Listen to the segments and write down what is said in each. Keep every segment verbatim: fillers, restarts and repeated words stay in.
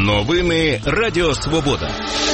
Новини Радіо Свобода.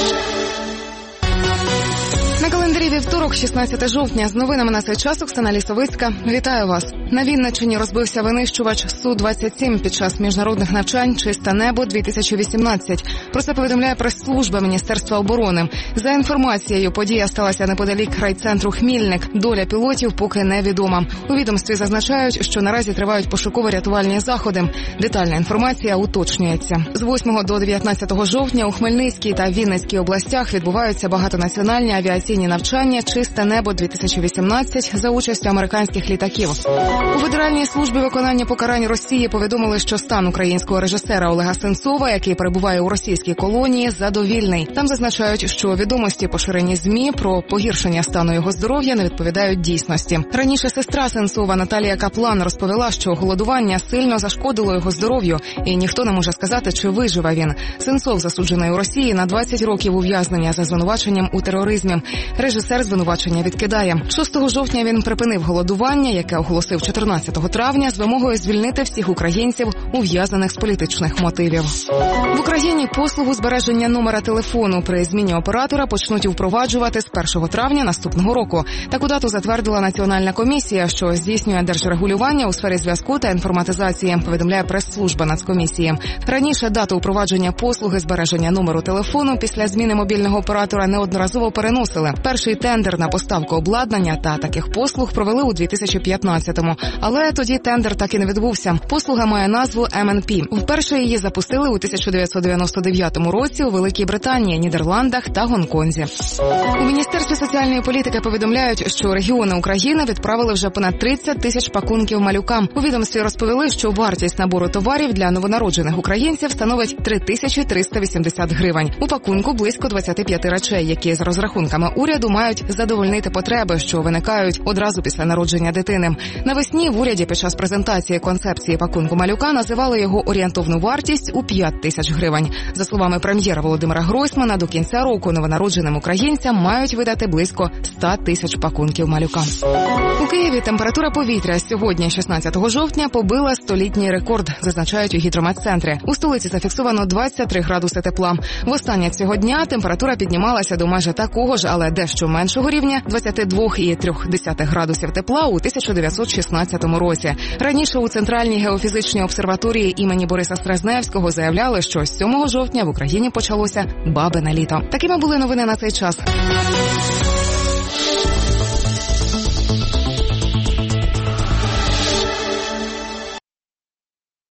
На календарі вівторок, шістнадцяте жовтня. З новинами на цей час Оксана Лісовицька. Вітаю вас. На Вінниччині розбився винищувач Су двадцять сім під час міжнародних навчань «Чисте небо-дві тисячі вісімнадцять». Про це повідомляє прес-служба Міністерства оборони. За інформацією, подія сталася неподалік райцентру Хмільник. Доля пілотів поки невідома. У відомстві зазначають, що наразі тривають пошуково-рятувальні заходи. Детальна інформація уточнюється. З восьмого до дев'ятнадцятого жовтня у Хмельницькій та Вінницькій областях відбуваються багатонаціональні авіаційні навчання «Чисте небо-дві тисячі вісімнадцять» за участю американських літаків. У Федеральній службі виконання покарань Росії повідомили, що стан українського режисера Олега Сенцова, який перебуває у російській колонії, задовільний. Там зазначають, що відомості, поширені ЗМІ про погіршення стану його здоров'я, не відповідають дійсності. Раніше сестра Сенцова Наталія Каплан розповіла, що голодування сильно зашкодило його здоров'ю, і ніхто не може сказати, чи виживе він. Сенцов засуджений у Росії на двадцять років ув'язнення за звинуваченням у тероризмі. Режисер звинувачення відкидає. шостого жовтня він припинив голодування, яке оголосив чотирнадцятого травня з вимогою звільнити всіх українців, ув'язнених з політичних мотивів. В Україні послугу збереження номера телефону при зміні оператора почнуть впроваджувати з першого травня наступного року. Таку дату затвердила Національна комісія, що здійснює держрегулювання у сфері зв'язку та інформатизації, повідомляє прес-служба Нацкомісії. Раніше дату впровадження послуги збереження номеру телефону після зміни мобільного оператора неодноразово переносили. Перший тендер на поставку обладнання та таких послуг провели у дві тисячі п'ятнадцятому. Але тоді тендер так і не відбувся. Послуга має назву ем ен пі. Вперше її запустили у тисяча дев'ятсот дев'яносто дев'ятому році у Великій Британії, Нідерландах та Гонконзі. У Міністерстві соціальної політики повідомляють, що регіони України відправили вже понад тридцять тисяч пакунків малюкам. У відомстві розповіли, що вартість набору товарів для новонароджених українців становить три тисячі триста вісімдесят гривень. У пакунку близько двадцять п'ять речей, які з розрахунками уряду мають задовольнити потреби, що виникають одразу після народження дитини. Навесні в уряді під час презентації концепції пакунку малюка називали його орієнтовну вартість у п'ять тисяч гривень. За словами прем'єра Володимира Гройсмана, до кінця року новонародженим українцям мають видати близько сто тисяч пакунків малюка. У Києві температура повітря сьогодні, шістнадцятого жовтня, побила столітній рекорд, зазначають у гідрометцентрі. У столиці зафіксовано двадцять три градуси тепла. Востаннє цього дня температура піднімалася до майже такого ж, але дещо меншого рівня – двадцять два цілих три градусів тепла у тисяча дев'ятсот шістнадцятому році. Раніше у Центральній геофізичній обсерваторії імені Бориса Стрезневського заявляли, що з сьомого жовтня в Україні почалося бабине літо. Такими були новини на цей час.